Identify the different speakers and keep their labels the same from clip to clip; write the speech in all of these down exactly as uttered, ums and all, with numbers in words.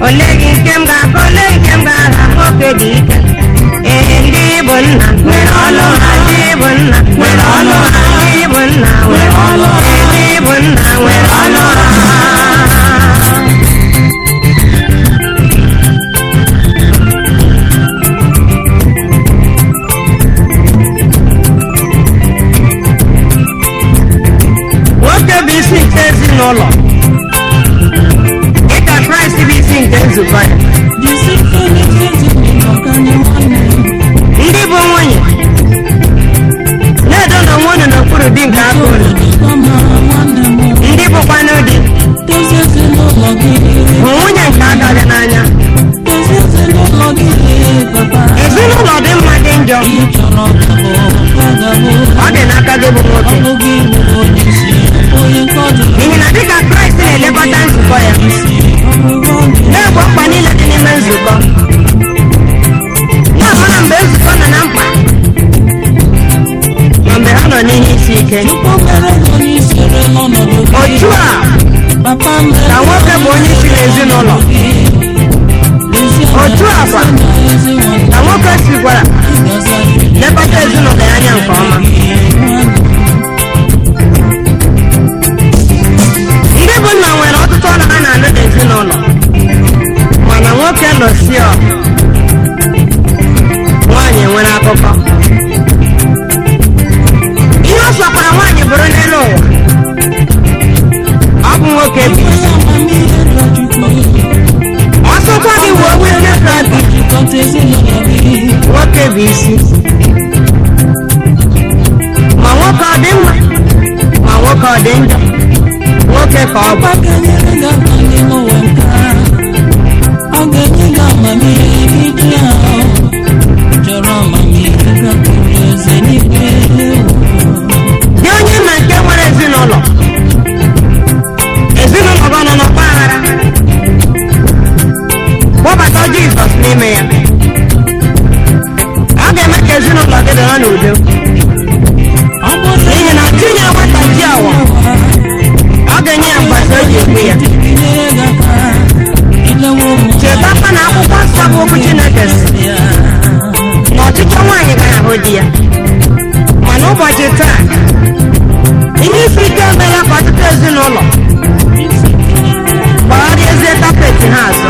Speaker 1: Olegi kem ga olegi kem ga nwoke dị ike. Ee ndị bụ nna nwere ọlụ ha, ndị bụ nna nwere ọlụ ha, ndị bụ nna nwere ọlụ ha, ndị bụ nna nwere ọlụ ha. Nwoke bụ isi nke ezinụlọ. Ịka Kraịst bụ isi nke nzukọ ya. Ndị bụ nwunye na-edo na onwe unu n'okpuru di nke aka unu. Ndị bụkwanụ di bụ nwunye nke aka gị n'anya. Ezinụlọ dị mma dị njọ, ọ dị n'aka gị bụ nwoke. N'ihi na dịka Kraịst na-elekọta nzukọ ya, na-egbo mkpa niile dị n'ime nzukọ, na-amara mgbe nzukọ nọ na mkpa ma mgbe ha nọ n'ihe isi ike. Otu a ka nwoke bụ onye isi n'ezinụlọ. Otu a kwa ka nwoke sikwara lekọta ezinụlọ ya anya nke ọma. Ndị bụ nna nwere ọtụtụ ọrụ ha na-alụ n'ezinụlọ, mana nwoke nọsi ọgụ, nwaanyị nwere akụkọ. Ihe ọ sọkwara nwaanyị bụrụ n'elu ụwa, ọ bụ nwoke bụ isi. Ọsọkwa gị wuo nwoke krabi, nwoke bụ isi. Ma nwoke ọ dị mma ma nwoke ọ dị njọ, nwoke ka ọ bụ. Dị onye ma nke nwere ezinụlọ, ezinụlọ gị nọ n'ọgba aghara, kpọbata Jizọs n'ime ya. Ọ ga-eme ka ezinụlọ gị dịrị n'udo. N'ihi na tinye nwata ji awa, ọ ga-enye ya mgbasa o ji egbu ya. Chetakwa na akwụkwọ nsọ bụ okwu Chineke si na ọchịchọ nwaanyị ga-ahụ di ya. Mana ụbọchị taa, ihe isi ike emeela ka ọtụtụ ezinụlọ gbagharịazie tapeti ha azụ.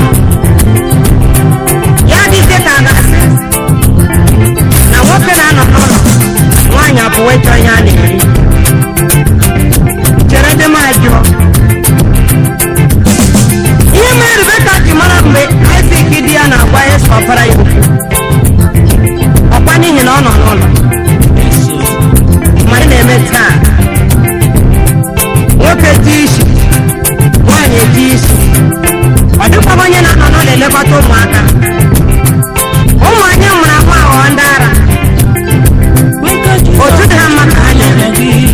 Speaker 1: Ya dịzie ka a ga-asị na nwoke na-anọ n'ụlọ, nwaanyị apụwa ịchọ ihe a na-eri. Chere dị m ajụọ ihe mere Rebeka ji mara mgbe Aịzik di ya na-agwa Ịsọ ọpara ya okwu. Ọkwa n'ihi na ọ nọ n'ụlọ. Ma ị na-eme taa, nwoke ji isi, nwaanyị ji isi. Ọ dịkwa onye na-anọ n'ụlọ elekọta ụmụaka. Ụmụ anyị mụrụ ahụ aghọọ ndị ara. Otu dị ha mma ka ha na-eme.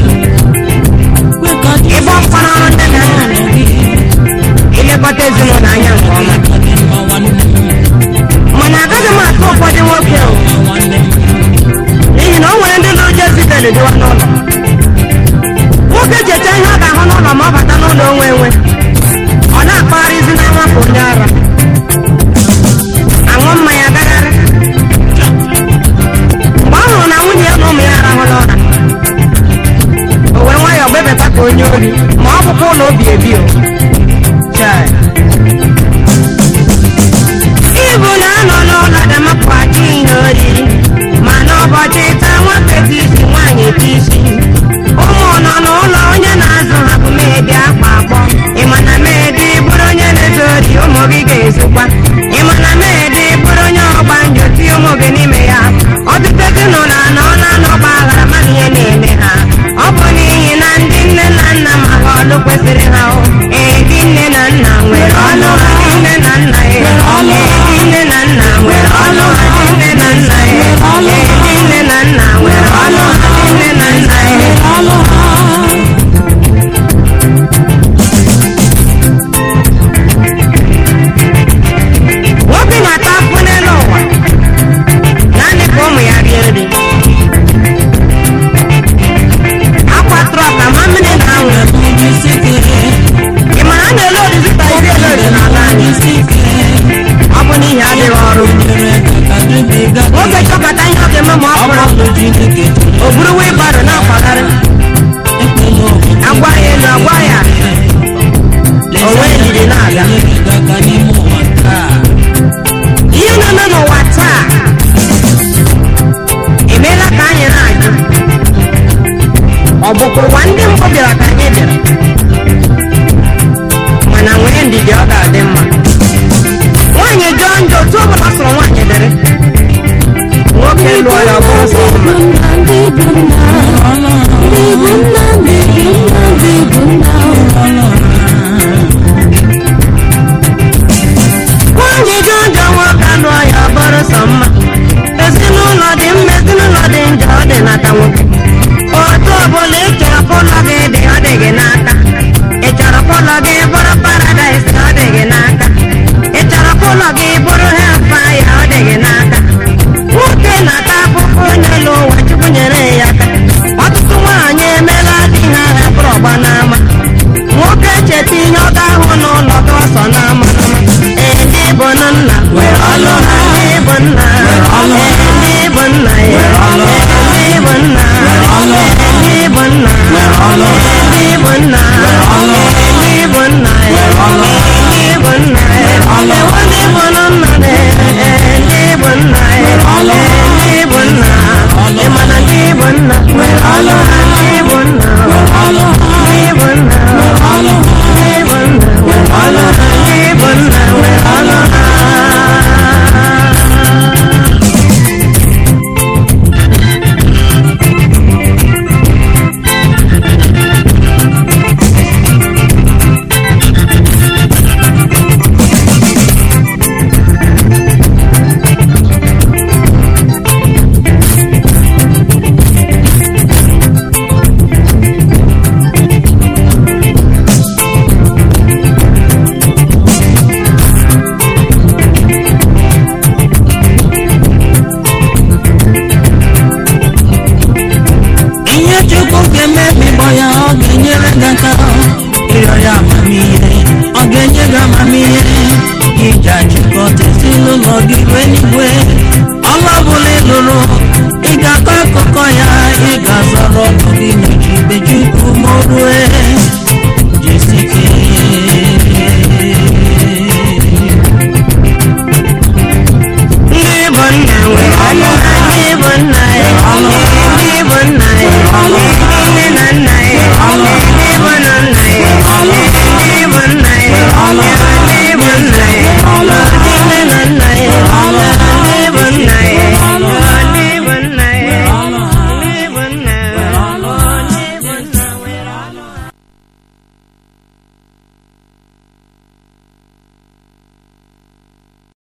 Speaker 1: Ịgba mkpa n'ọrụ ndị na nna, ilekọta ezinụlọ anya nke ọma. Mana agaghị m atụ ụfọdụ nwoke o, n'ihi na o nwere ndị lụrụ Jezibel dịwa n'ụlọ. Nwoke cheta ihe ọ ga-ahụ n'ụlọ ma ọ bata n'ụlọ onwe enwe, ọ na-akpagharịzi na nwapụ onye ara, aṅụ mmanya gagharị. Mgbe ọ hụrụ na nwunye ya na ụmụ ya arahụla ụra, o wee nwayọọ gbebeta ka onye ori, ma ọ bụkwa ụlọ obi ebi o. Ibu na anọ n'ụlọ ga-amapụghachi ihe oriri, mana ụbọchị taa nwoke dị isi, nwaanyị dị isi. Ụmụ nọ n'ụlọ, onye na-azụ ha bụ meedi akpa akpọ. Ịma na meedi bụrụ onye na-ezu ori, ụmụ gị ga-ezukwa. Ịma na meedi bụrụ onye ọgba njọ, tie ụmụ gị n'ime ya. Ọtụtụ ezinụlọ anọ na-anọgba aghara, mana ihe na-eme ha. Ọ bụ n'ihi na ndị nne na nna ma ha ọlụ kwesịrị ha. Ee, ndị nne na nna nwere ọlụ ha, ndị nne na nna nwere ọlụ ha, ndị nne na nna nwere ọlụ ha, ndị nne na nna nwere ọlụ ha, ndị nne na nna nwere ọlụ ha, ndị nne na nna nwere ọlụ ha. Nwoke na-ata afụ n'elu ụwa, naanị ka ụmụ ya rie nri. Akwa trọk ama mmiri na anwụ. Ị mara a na-ele oriri ka iri ele oriri n'ala anyị. ka ụlọ gị bụrụ paradaịs ọ dị gị n'aka. Ị chọrọ ka ụlọ gị bụrụ hellfire ọ dị gị n'aka. Nwoke na-ata afụfụ n'elu ụwa Chukwu nyere ya aka. Ọtụtụ nwaanyị emeela di ha hapụrụ ọgba n'ama. Nwoke cheta ihe ọ ga-ahụ n'ụlọ gị ọsọ n'ama. Ee, ndị bụ nna nwere ọlụ ha, ndị bụ nna, ee, ndị bụ nna ya, ee, ndị bụ nna, ee, ndị bụ nna.